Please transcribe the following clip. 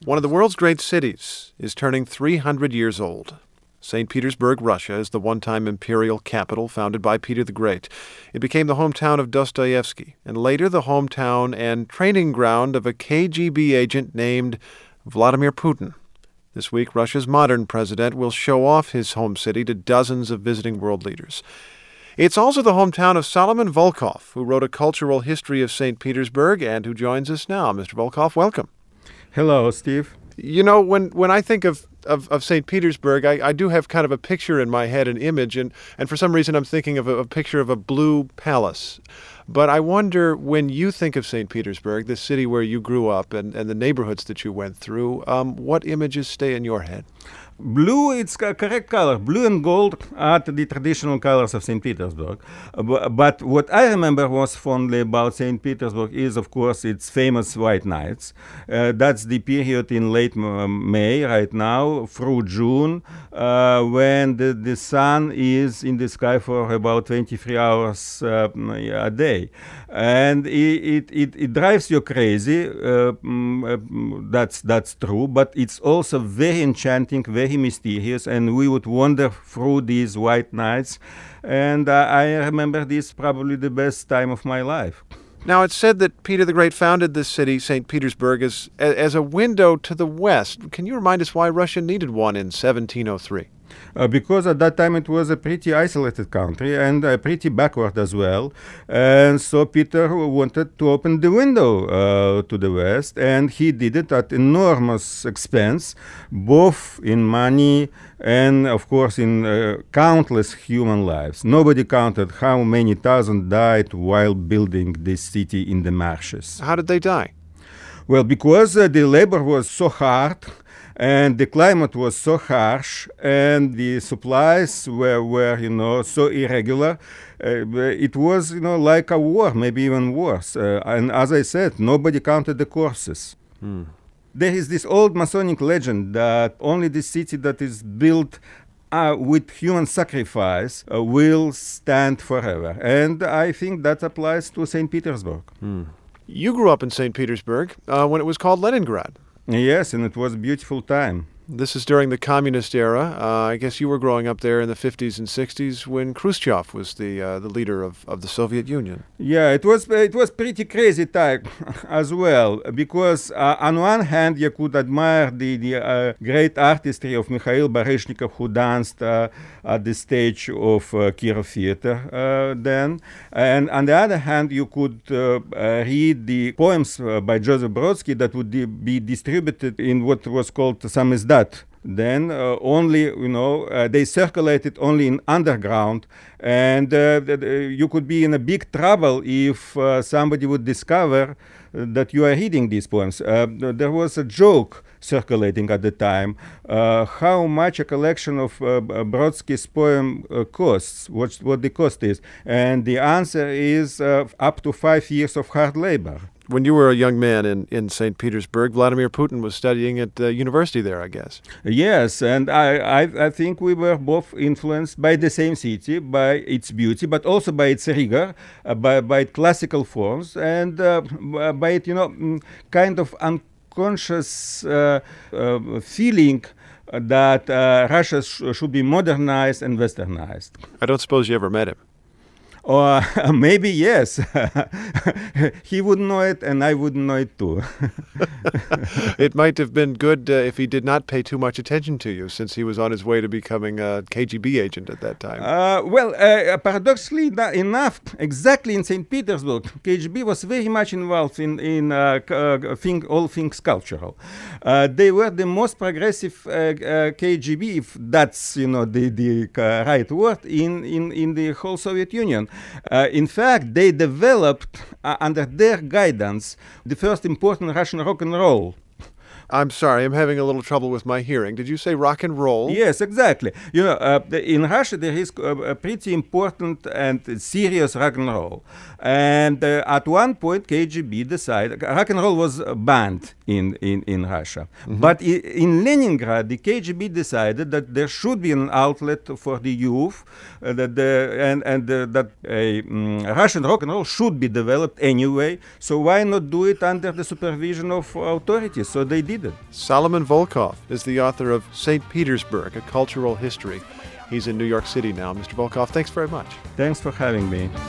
One of the world's great cities is turning 300 years old. St. Petersburg, Russia, is the one-time imperial capital founded by Peter the Great. It became the hometown of Dostoevsky, and later the hometown and training ground of a KGB agent named Vladimir Putin. This week, Russia's modern president will show off his home city to dozens of visiting world leaders. It's also the hometown of Solomon Volkov, who wrote a cultural history of St. Petersburg and who joins us now. Mr. Volkov, welcome. Hello, Steve. You know, when I think of St. Petersburg, I do have kind of a picture in my head, an image, and for some reason I'm thinking of a picture of a blue palace. But I wonder, when you think of St. Petersburg, the city where you grew up and the neighborhoods that you went through, what images stay in your head? Blue, it's correct color. Blue and gold are the traditional colors of St. Petersburg. But what I remember most fondly about St. Petersburg is, of course, its famous White Nights. That's the period in late May, right now, through June, when the sun is in the sky for about 23 hours a day. And it drives you crazy. That's true. But it's also very enchanting, very mysterious, and we would wander through these white nights, and I remember this probably the best time of my life. Now, it's said that Peter the Great founded this city, St. Petersburg, as a window to the West. Can you remind us why Russia needed one in 1703? Because at that time it was a pretty isolated country and pretty backward as well. And so Peter wanted to open the window to the West, and he did it at enormous expense, both in money and, of course, in countless human lives. Nobody counted how many thousands died while building this city in the marshes. How did they die? Well, because the labor was so hard, and the climate was so harsh, and the supplies were so irregular. It was, like a war, maybe even worse. And as I said, nobody counted the corpses. There is this old Masonic legend that only the city that is built with human sacrifice will stand forever. And I think that applies to St. Petersburg. You grew up in St. Petersburg when it was called Leningrad. Yes, and it was a beautiful time. This is during the communist era. I guess you were growing up there in the 50s and 60s when Khrushchev was the leader of the Soviet Union. Yeah, it was pretty crazy time as well, because on one hand you could admire the great artistry of Mikhail Baryshnikov, who danced at the stage of Kirov Theater then, and on the other hand you could read the poems by Joseph Brodsky that would be distributed in what was called samizdat. Then only, they circulated only in underground, and you could be in a big trouble if somebody would discover that you are reading these poems. There was a joke circulating at the time, how much a collection of Brodsky's poem costs, what the cost is, and the answer is up to 5 years of hard labor. When you were a young man in St. Petersburg, Vladimir Putin was studying at the university there, I guess. Yes, and I think we were both influenced by the same city, by its beauty, but also by its rigor, by classical forms, and by it, kind of unconscious feeling that Russia should be modernized and westernized. I don't suppose you ever met him. Or maybe yes. He wouldn't know it, and I wouldn't know it too. It might have been good if he did not pay too much attention to you, since he was on his way to becoming a KGB agent at that time. Paradoxically enough, exactly in St. Petersburg, KGB was very much involved in all things cultural. They were the most progressive KGB, if that's the right word, in the whole Soviet Union. In fact, they developed, under their guidance, the first important Russian rock and roll. I'm sorry, I'm having a little trouble with my hearing. Did you say rock and roll? Yes, exactly. In Russia there is a pretty important and serious rock and roll. And at one point KGB decided, rock and roll was banned in Russia. Mm-hmm. But in Leningrad, the KGB decided that there should be an outlet for the youth, that Russian rock and roll should be developed anyway. So why not do it under the supervision of authorities? So they did succeeded. Solomon Volkov is the author of St. Petersburg, A Cultural History. He's in New York City now. Mr. Volkov, thanks very much. Thanks for having me.